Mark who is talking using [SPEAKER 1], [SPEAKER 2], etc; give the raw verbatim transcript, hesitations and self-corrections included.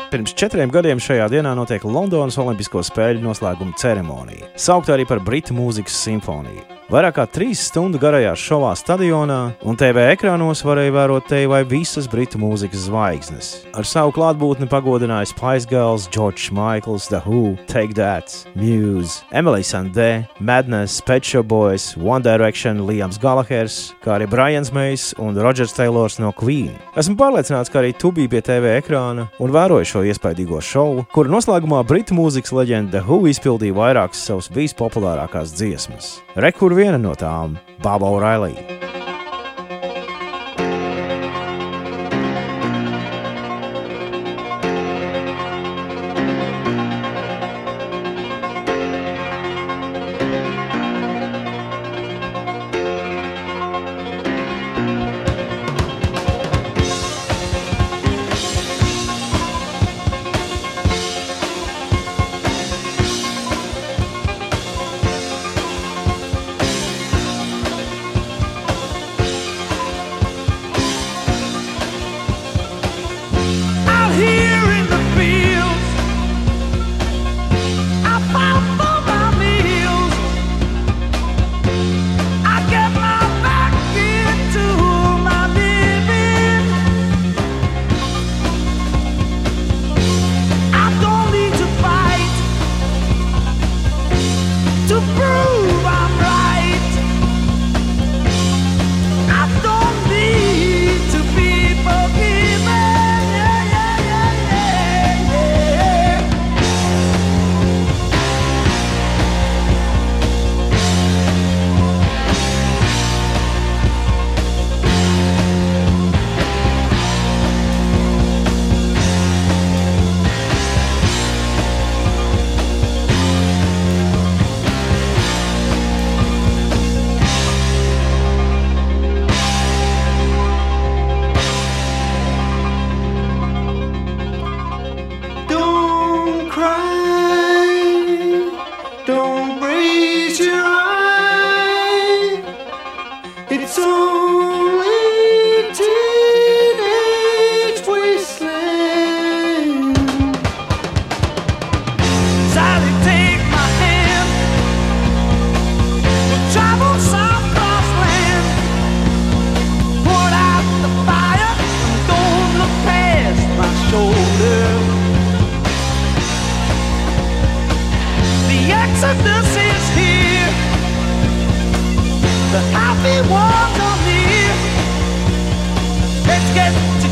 [SPEAKER 1] Pirms četriem gadiem šajā dienā notiek Londonas Olimpisko spēļu noslēguma ceremonija, saukta arī par Britu mūzikas simfoniju. Vairāk kā trīs stundu garajā šovā stadionā un T V ekrānos varēja vērot te vai visas Britu mūzikas zvaigznes. Ar savu klātbūtni pagodināja Spice Girls, George Michaels, The Who, Take That, Muse, Emily Sandé, Madness, Pet Shop Boys, One Direction, Liams Gallaghers, kā arī Brians Mays un Rodgers Taylors no Queen. Esmu pārliecināts, ka arī tu biji pie T V ekrāna un vēroji šo iespaidīgo šovu, kura noslēgumā Britu mūzikas leģenda The Who izpildīja vairākas savas vispopulārākās dziesmas. Rekur viena no tām – Baba O'Reilly.
[SPEAKER 2] The happy ones are near. Let's get